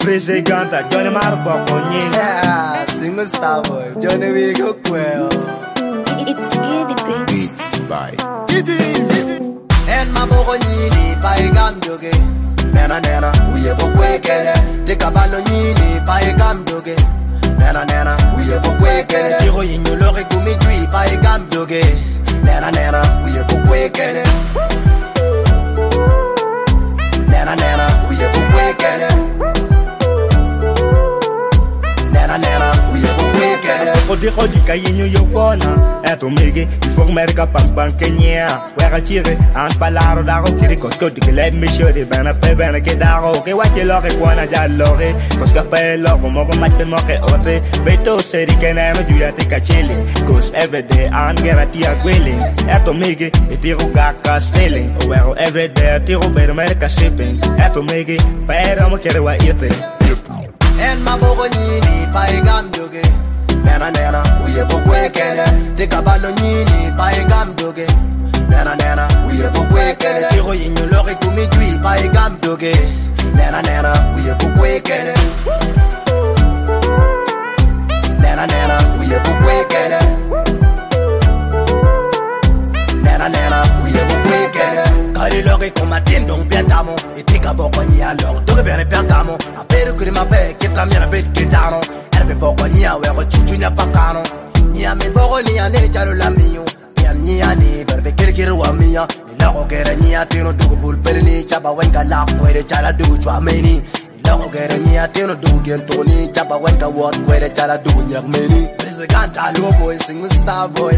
Preseganta, Johnny Marbo, Yeah, single star boy, Johnny we go well. It's Giddy Beats. Beats by En ma bogoni pai gam joge. Nena nena, uye bokwe kele. De kabalo nyini pai gam joge. Nena nena, uye bokwe kele. Tiro yinyo lori kumi dwi pai gam joge. Nena nena, uye bokwe kele. Nena nena, uye bokwe kele. Nena nena, uye bokwe kele. Kodi kayinyo yokona. Eto mege, ifok merka pang kenya. Wega chire, an palaro dago kiri kosko dike let me show de bana pe bana ke dago. Ke wache loke kwana ja loke. Koska pe loko mogo mate moke otre. Beto seri ke na me juya te kachele. Cause every day an geratia gwilling. Eto mege, itiro gaka stealing. Owero every day tiro better merka shipping. Eto mege, pero mo kere wa ite. En ma bogoni pai gam joge. Nena nena, uye bokwe kele. De kabalo nyini pai gam joge. Nena nena, uye bokwe kele. Tiro yinyo lori kumi dwi pai gam joge. Nena nena, uye bokwe kele. Nena nena, uye bokwe kele. Nena nena, uye bokwe kele. Kari lori kumatin dong piatamo. Itika boko nya lor, doge bere piatamo. Apere kuri mabe, kitra miana bet kitano. Erbe boko nya wego chuchu nya pakano. Nya me boko nya ne jalo la miyo. Nya ni berbe kirkir wa miya. Ilago gere nya tino dugu bulpele ni chaba wenga la kwere chala dugu chwa meni. Ilago gere nya tino dugu gento ni chaba wenga word kwere chala dugu nyak meni. Preseganta low boy, single star boy.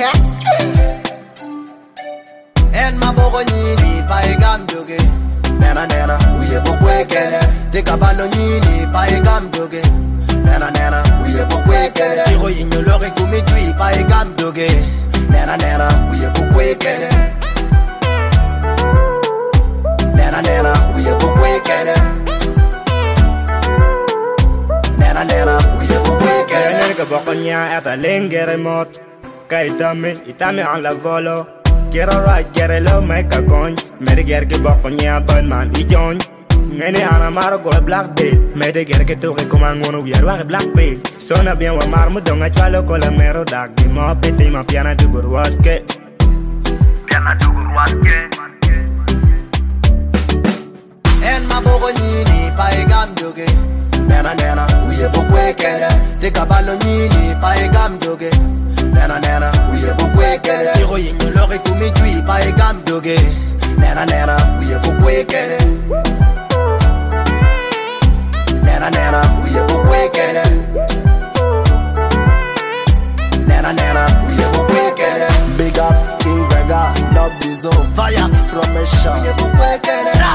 En ma boko nyini pai gam joge. Nena nena, uye bokwe kele. De kabalo nyini pai gam joge. Nena nena, uye bokwe kele. Tiro yinyo lori kumi dwi pai gam joge. Nena nena, uye bokwe kele. Nena nena, uye bokwe kele. Nena nena, uye bokwe kele. Nena ka bokonya eta lengere mot. Kay itame ang la volo. Quiero right, quiere lo make a coin. Me de quiere que bokonya ban man y join. Ngene ana maro go black belt. Me de quiere que toque como ngono wiero black belt. Sona bien wa mar mudonga chalo con la mero dag. Di mo pete ma piana du gurwatke. Piana du gurwatke. En ma bogoni pai gam joge. Nena nena, uye bokwe kele. De kabalo nyini pai gam joge. Nena nena, uye bokwe kele. Tiro yinyo lori kumi dwi pai gam joge. Nena nena, uye bokwe kele. Nena nena, uye bokwe kele. Nena nena, uye bokwe kele. Big up King Vega, love Bizo, Vayax from Esha. Uye bokwe kele.